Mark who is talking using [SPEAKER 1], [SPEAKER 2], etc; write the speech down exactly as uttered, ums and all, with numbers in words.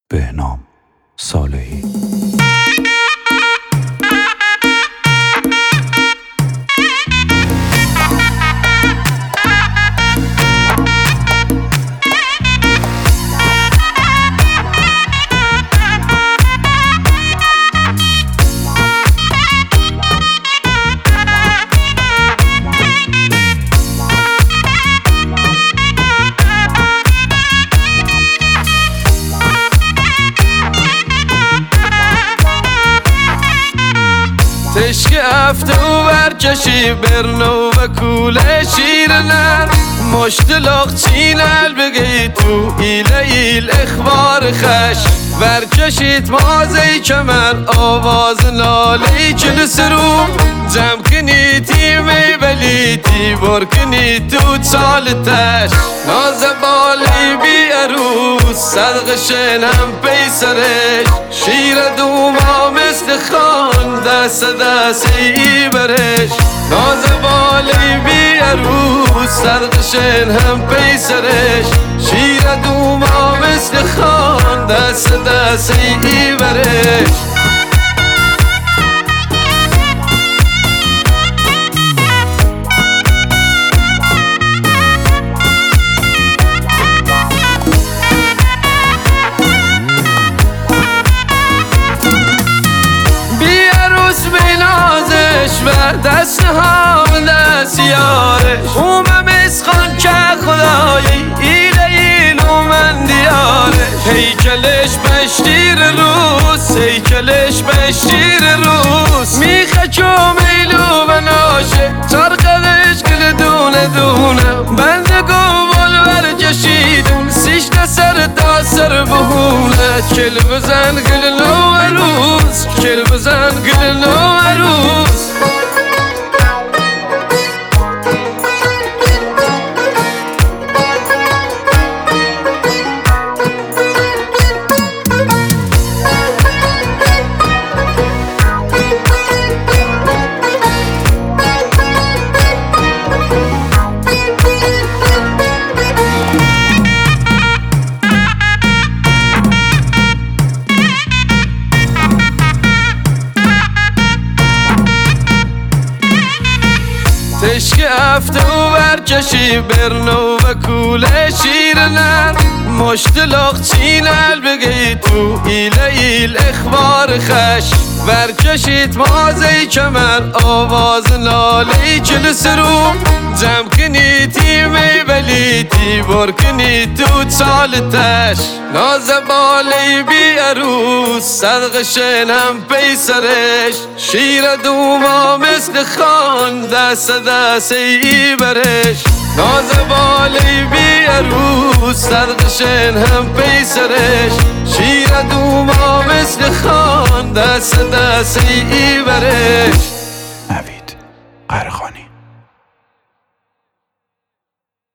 [SPEAKER 1] بهنام صالحی.
[SPEAKER 2] تشک افته و برکشی برنو و کوله شیرنر مشتلاق چینل بگی تو ایل ایل اخبار خش برکشید مازه کمر آواز نالی کل سرو جمع کنی تیمی بلیتی بر کنی تو چالتش ناز بالی بی عروس صدق شنم پیسرش شیر دوما مثل خان دست دستی برش ناز بالی بی عروس صدق شنم پیسرش شیر دوما مثل خان دست دستی برش دست هم دست یارش اومه مسخان که خدایی ایل ایل اومن دیارش هیکلش بشتیر روز هیکلش بشتیر روز میخه که میلو بناشه چرقدش گل دونه دونه بنده گوال برکشیدم سیشت سر تا سر بهونه کل بزن گل نو عروس کل بزن گل نو عروس تشک افته و برکشی برنو و کوله شیرنر مشتلاق چینل بگی تو ایل ایل اخبار خش برکشید مازه کمر آواز نالی کل سرو جمع کنی تیمی بلیتی بر کنی تو چالتش ناز بالی بی عروس صدق شنم پیسرش شیر دوما مثل خان دست دستی برش ناز بالی بی عروس صدق شنم پیسرش شیر دوما مثل خان دست دستی برش